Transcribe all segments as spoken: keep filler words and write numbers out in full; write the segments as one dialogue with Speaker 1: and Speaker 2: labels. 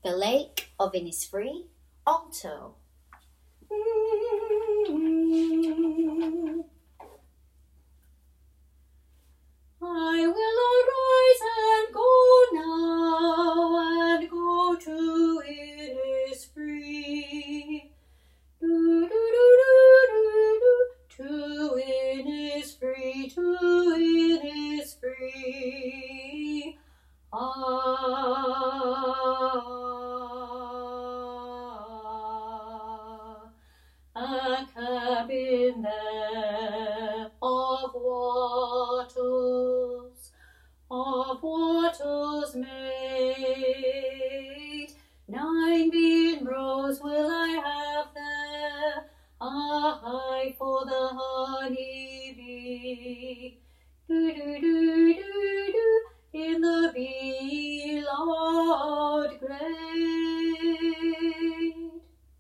Speaker 1: The Lake of Innisfree, alto. I will arise and go now, and go to Innisfree. Do, do, do, do, do, do, to Innisfree, to Innisfree. Ah, a cabin there of waters, of waters made. Nine bean rows will I have there, a hive for the honey bee. Do, do, do, do, do, in the beloved glade.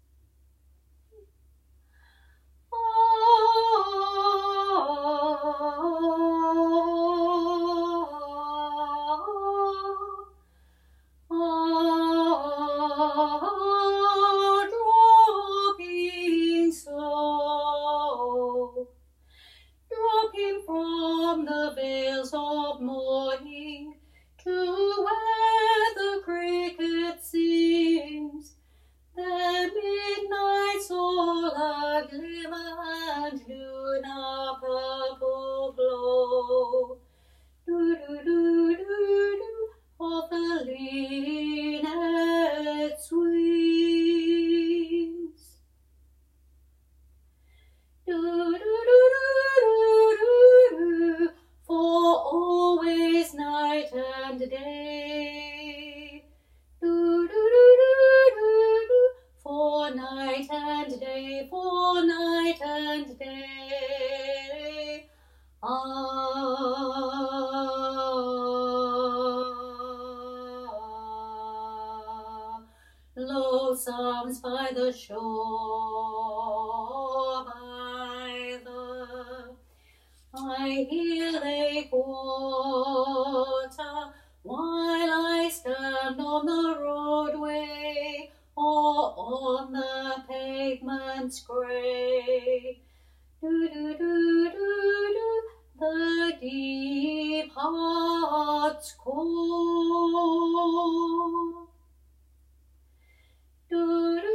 Speaker 1: Dropping slow, dropping from the vales of morning to where the cricket sings, their midnights all a glimmer and noon a purple glow. Do do do do do of the linnet's wings. Do do do do do do do, for always night and day. Do do do do do do, for night and day, for night and day. Ah, low sounds by the shore, by the I hear lake water, while I stand on the roadway or on the pavements grey. Do do do do do, the deep heart's core. Do